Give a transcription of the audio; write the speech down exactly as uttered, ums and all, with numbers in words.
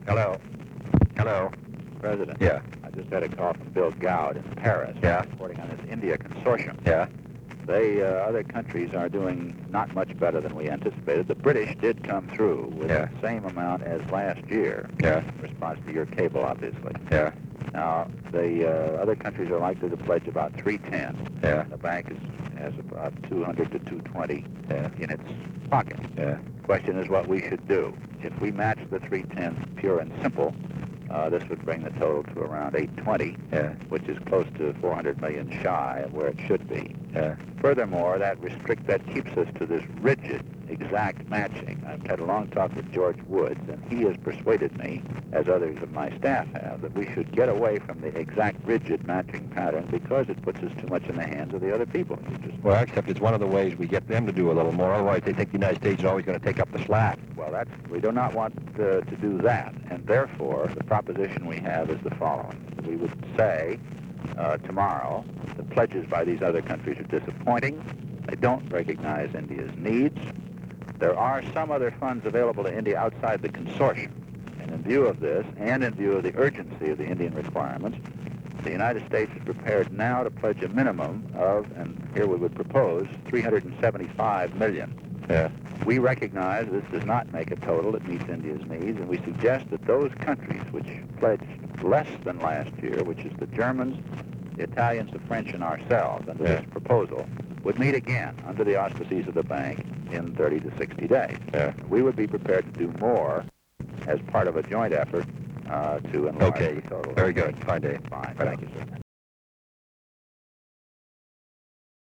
Hello. Hello. President. Yeah. I just had a call from Bill Gowd in Paris. Yeah. Reporting on this India consortium. Yeah. They, uh, other countries are doing not much better than we anticipated. The British did come through with Yeah. the same amount as last year. Yeah. In response to your cable, obviously. Yeah. Now, the uh, other countries are likely to pledge about three ten. Yeah. The bank is, has about two hundred to two twenty Yeah. in its pocket. Yeah. Question is what we should do. If we match the three ten pure and simple, uh, this would bring the total to around eight twenty, Yeah. which is close to four hundred million shy of where it should be. Yeah. Furthermore, that restrict that keeps us to this rigid, exact matching. I've had a long talk with George Woods, and he has persuaded me, as others of my staff have, that we should get away from the exact, rigid matching pattern because it puts us too much in the hands of the other people. You just, Well, except it's one of the ways we get them to do a little more. Otherwise, they think the United States is always going to take up the slack. well, that's we do not want uh, to do that, and therefore the proposition we have is the following: we would say uh, tomorrow the pledges by these other countries are disappointing. They don't recognize India's needs. There are some other funds available to India outside the consortium. And in view of this, and in view of the urgency of the Indian requirements, the United States is prepared now to pledge a minimum of, and here we would propose, three hundred seventy-five million. Yeah. We recognize this does not make a total that meets India's needs, and we suggest that those countries which pledged less than last year, which is the Germans, the Italians, the French, and ourselves, under Yeah. this proposal, would meet again under the auspices of the bank in thirty to sixty days. Yeah. We would be prepared to do more as part of a joint effort uh, to enlarge Okay. the total. Very good. Fine day. Fine. Right. Thank you, sir.